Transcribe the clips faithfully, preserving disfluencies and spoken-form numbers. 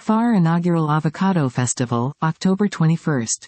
Pharr Inaugural Avocado Festival, October twenty-first.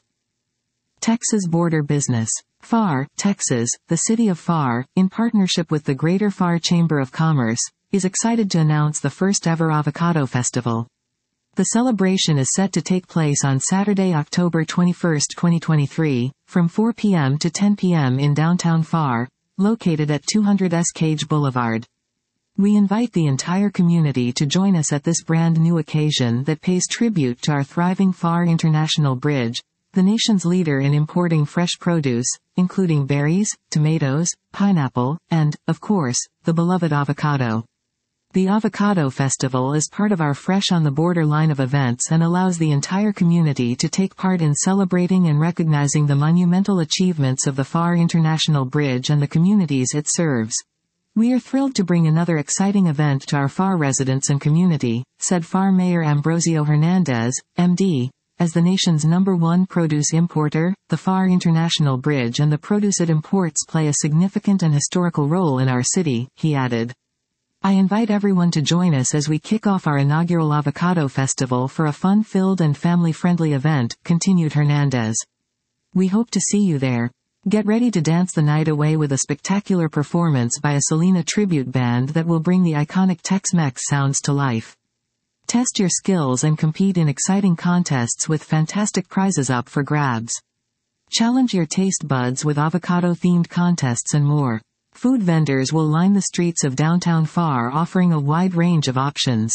Texas Border Business. Pharr, Texas, the city of Pharr, in partnership with the Greater Pharr Chamber of Commerce, is excited to announce the first ever Avocado Festival. The celebration is set to take place on Saturday, October twenty-first, twenty twenty-three, from four p m to ten p m in downtown Pharr, located at two hundred S Cage Boulevard. We invite the entire community to join us at this brand new occasion that pays tribute to our thriving Pharr International Bridge, the nation's leader in importing fresh produce, including berries, tomatoes, pineapple, and, of course, the beloved avocado. The Avocado Festival is part of our Fresh on the Border line of events and allows the entire community to take part in celebrating and recognizing the monumental achievements of the Pharr International Bridge and the communities it serves. We are thrilled to bring another exciting event to our Pharr residents and community, said Pharr Mayor Ambrosio Hernandez, M D, as the nation's number one produce importer, the Pharr International Bridge and the produce it imports play a significant and historical role in our city, he added. I invite everyone to join us as we kick off our inaugural Avocado Festival for a fun-filled and family-friendly event, continued Hernandez. We hope to see you there. Get ready to dance the night away with a spectacular performance by a Selena tribute band that will bring the iconic Tex-Mex sounds to life. Test your skills and compete in exciting contests with fantastic prizes up for grabs. Challenge your taste buds with avocado-themed contests and more. Food vendors will line the streets of downtown Pharr offering a wide range of options.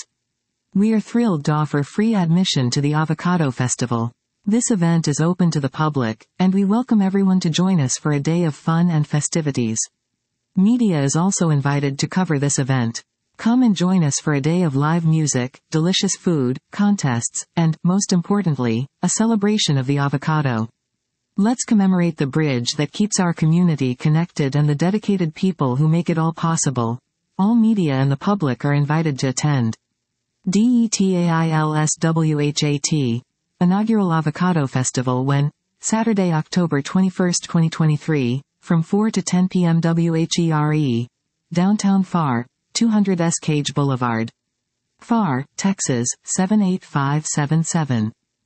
We are thrilled to offer free admission to the Avocado Festival. This event is open to the public, and we welcome everyone to join us for a day of fun and festivities. Media is also invited to cover this event. Come and join us for a day of live music, delicious food, contests, and, most importantly, a celebration of the avocado. Let's commemorate the bridge that keeps our community connected and the dedicated people who make it all possible. All media and the public are invited to attend. DETAILSWHAT. Inaugural Avocado Festival when, Saturday, October twenty-first, twenty twenty-three, from four to ten p m W H E R E. Downtown Pharr, two hundred S Cage Boulevard. Pharr, Texas, seven eight five seven seven.